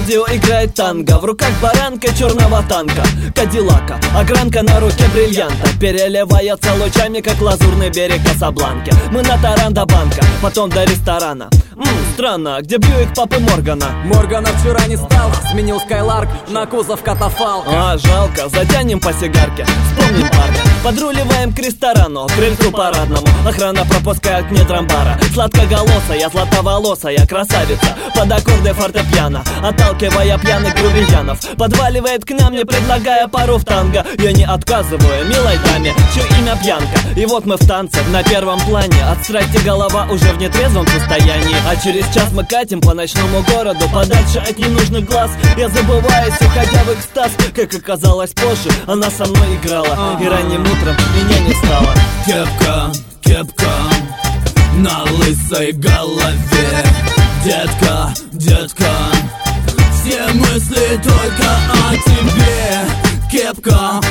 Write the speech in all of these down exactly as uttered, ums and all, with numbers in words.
радио играет танго, в руках баранка черного танка Кадиллака, огранка на руке бриллианта, переливается лучами, как лазурный берег Касабланки. Мы на таран до банка, потом до ресторана. Ммм, странно, где Бьюик папы Моргана? Моргана вчера не стал, сменил Скайларк на кузов катафалка. А, жалко, затянем по сигарке, вспомним парня. Подруливаем к ресторану, к крыльцу парадному. Охрана пропускает мне трамбара. Сладкоголосая, златоволосая красавица под аккорды фортепиано, отталкивая пьяных грубиянов, подваливает к нам, не предлагая пару в танго. Я не отказываю милой даме, чье имя Пьянка. И вот мы в танце, на первом плане. От страсти голова уже в нетрезвом состоянии. А через час мы катим по ночному городу, подальше от ненужных глаз. Я забываюсь, уходя в экстаз. Как оказалось позже, она со мной играла, и ранним утром меня не стало. Кепка, кепка на лысой голове. Детка, детка, все мысли только о тебе. Кепка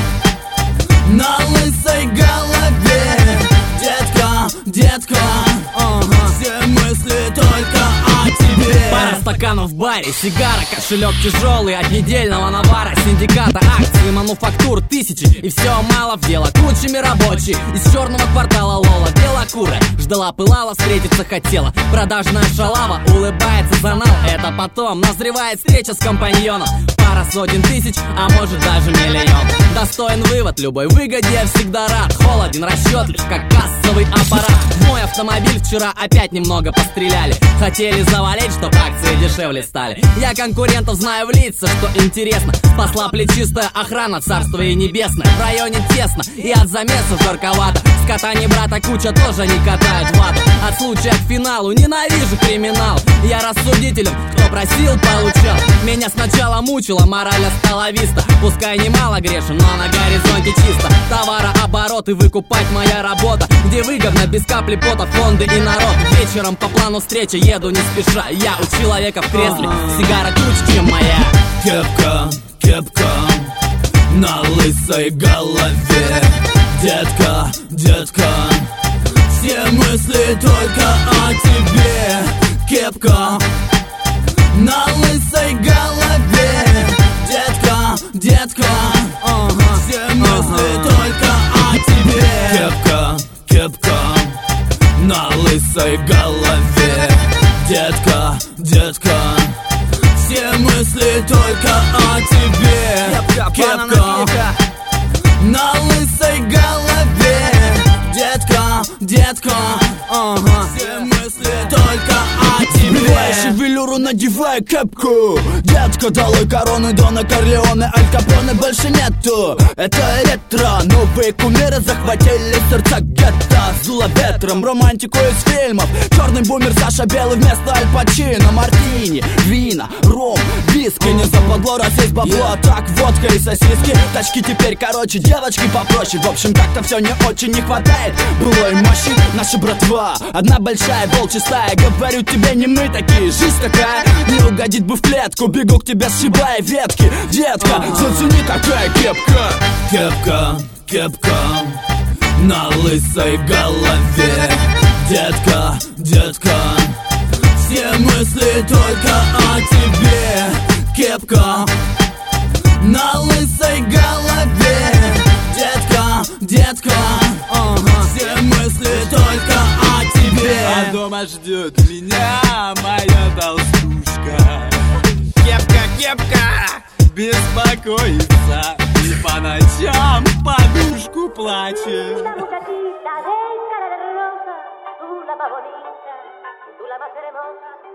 на лысой голове. Детка, детка, ага, все мысли только о тебе. Пара стаканов в баре, сигара, кошелек тяжелый от недельного навара, синдиката, акции, мануфактур, тысячи, и все мало в дело. Кучами рабочий из черного квартала Лола, белокурая, ждала, пылала, встретиться хотела. Продажная шалава улыбается за нал, это потом назревает встреча с компаньоном. Пара сотен тысяч, а может даже миллион. Достоин вывод, любой выгоде я всегда рад. Холоден, расчетлив, как кассовый аппарат. В мой автомобиль вчера опять немного постреляли. Хотели завалить, чтоб акции дешевле стали. Я конкурентов знаю в лица, что интересно. Спасла плечистая охрана, царствие небесное. В районе тесно и от замесов жарковато. С катаний брата куча тоже не катают вату. От случая к финалу ненавижу криминал. Я рассудителен, кто просил, получал. Меня сначала мучила мораль осталовиста. Пускай немало грешен, но на горизонте чисто. Товарооборот и выкупать моя работа, где выгодно, без капли пота, фонды и народ. Вечером по плану встречи еду не спеша. Я у человека в кресле, сигара круче, чем моя. Кепка, кепка на лысой голове. Детка, детка, все мысли только о тебе. Кепка на лысой голове. Детка, детка, ага, все мысли ага. только о тебе. Кепка, кепка на лысой голове. Детка, детка, все мысли только о тебе. Кепка, кепка на лысой голове. Детка, детка, ага, все мысли только о тебе. Сбривай шевелюру, надевай кепку. Детка, долой короны Дона Корлеоне, Аль Капоне больше нету. Это ретро, новые кумиры захватили сердца гетто. Зуло ветром, романтику из фильмов. Черный бумер Саша Белый вместо Аль Пачино. Мартини, вина, ром, виски. Не западло, рассесть бабло, yeah. А так водка и сосиски. Тачки теперь короче, девочки попроще. В общем, как-то все не очень не хватает былой мощи. Наша братва, одна большая волчья стая. Говорю тебе, не мы такие, жизнь такая. Не угодить бы в клетку, бегу к тебе, сшибая ветки. Детка, зацени, какая кепка. Кепка, кепка на лысой голове. Детка, детка, все мысли только о тебе. Кепка на лысой голове. Детка, детка, ага, все мысли только о тебе. А дома ждет меня моя толстушка. Кепка, кепка беспокоится и по ночам подушку плачет. Muchachita de cara de rosa, tú la más bonita, tú la más hermosa.